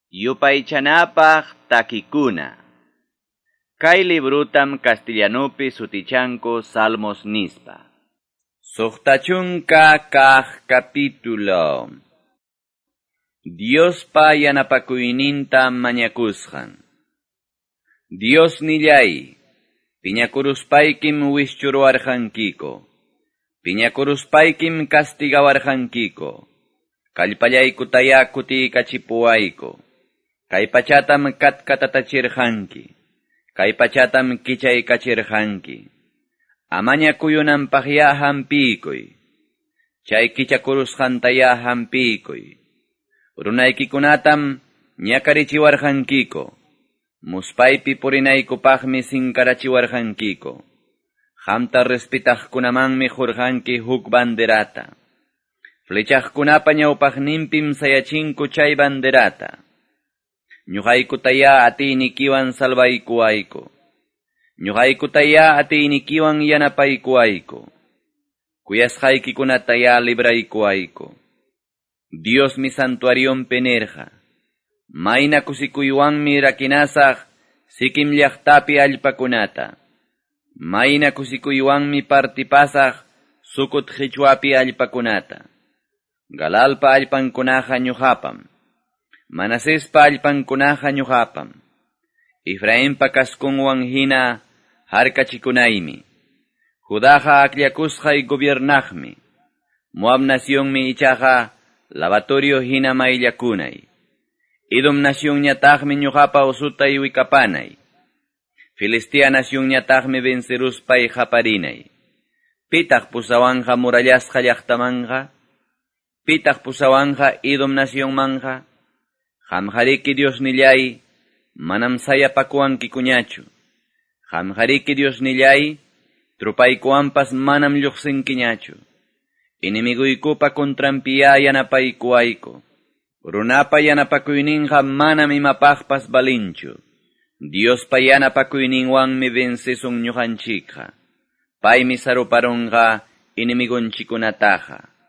Yupaychanapaq takikuna. Kay librutam castellanopi sutichanko Salmos nispa. Suqtachunka kaq capítulo. Diospa yanapakuyninta mañakusqan. Dios nillay, piñakuruspaykim wischurwarqankiko. Piñakuruspaykim castigawarqankiko. Kallpallaykutaya kutiykachipuwayko. Kay pachatam katkatatachirqanki. Kay pachatam kichaykachirqanki. Amaña kuyunanpaqya hampiykuy. Chay kichakurusqantaya hampiykuy. Runaykikunatam ñakarichiwarqankiko. Muspaypi purinaykupaqmi sinkarachiwarqankiko. Qamta respetaqkunamanmi hurqanki huk banderata. Flechaqkunapa ñawpaqninpim sayachinku chay banderata. Ñuqaykutaya atiynikiwan salvaykuwayku. Ñuqaykutaya atiynikiwan yanapaykuwayku. Kuyasqaykikunataya libraykuwayku. Dios mi santuariumpi nirqa. Mayna kusikuywanmi rakinasaq sikim llaqtapi allpakunata. Mayna kusikuywanmi partipasaq sukut qhichwapi allpakunata. Galalpa allpankunaqa ñuqapam. Manasespa allpankunaqa ñuqapam. Efraimpa kaskunwan hina harkachikunaymi. Judaqa aklakusqay gobiernaqmi. Moab nacionmi ichaqa lavatorio hina mayllakunay. Edom nacionñataqmi ñuqapa usutay wikapanay. Filistia nacionñataqmi venceruspay qaparinay. Pitaq pusawanja murallasqa llaqtamanqa. Pitaq pusawanja Edom nacionmanqa. Qamqariki Dios nillay, manam sayapakuankikuñachu. Qamqariki Dios nillay, trupaykuwanpas manam lluqsinkiñachu. Inimiguykupa kontranpiya yanapaykuwayku. Runapa yanapakuyninqa manam imapaqpas balinchu. Diospa yanapakuyninwanmi vencesun ñuqanchikqa. Paymi saruparunqa inimigunchikunataqa.